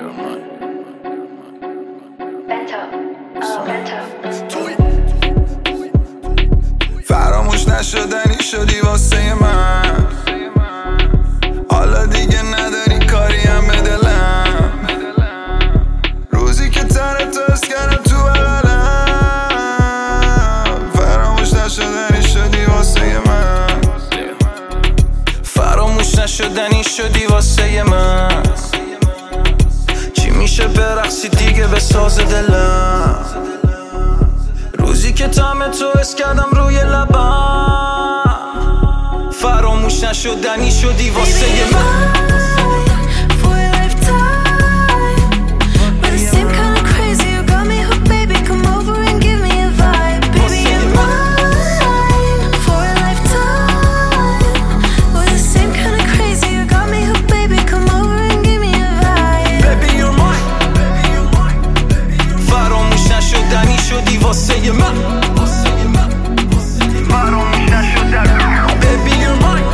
فراموش نشدنی شدی واسه من، حالا دیگه نداری کاری هم به دلم. روزی که تنت تو حس کردم تو بغلم، فراموش نشدنی شدی واسه من. فراموش نشدنی شدی واسه من. چی میشه برقصی دیگه به ساز دلم؟ روزی که طعم تو حس کردم روی لبم، فراموش نشدنی شدی واسه من. شدی واسه من. فراموش نشدنی Baby you're mine.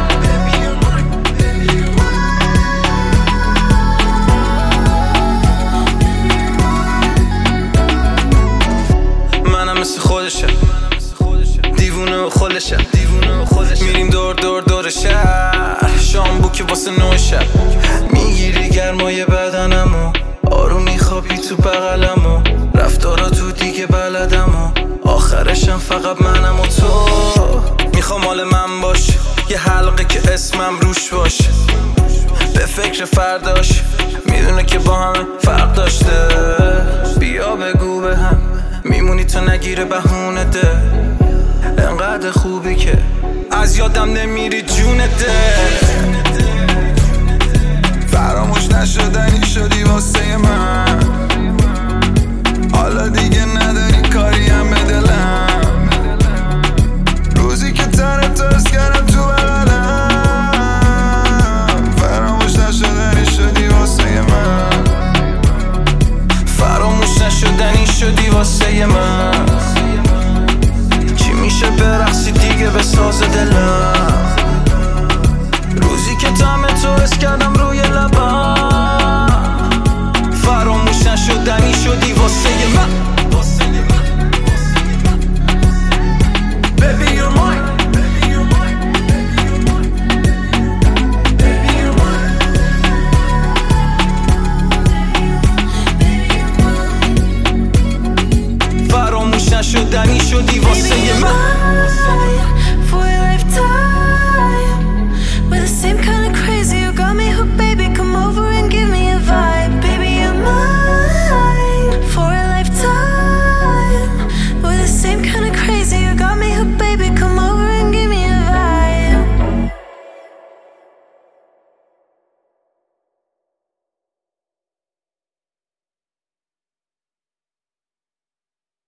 منم مثل خودشم، دیوونه و خودشم. میریم دور دور دور شهر، شام بوکی واسه 9 شب. میگیری گرمای بدنمو، آروم میخوابی تو بغلمو. رفتارا تو دیگه بلدم و آخرشم فقط منم و تو. میخوام مال من باش، یه حلقه که اسمم روش باش. به فکر فرداش، میدونه که با همه فرق داشته. بیا بگو به هم میمونی تا نگیره بهونه ده. انقدر خوبی که از یادم نمیری جونه ده.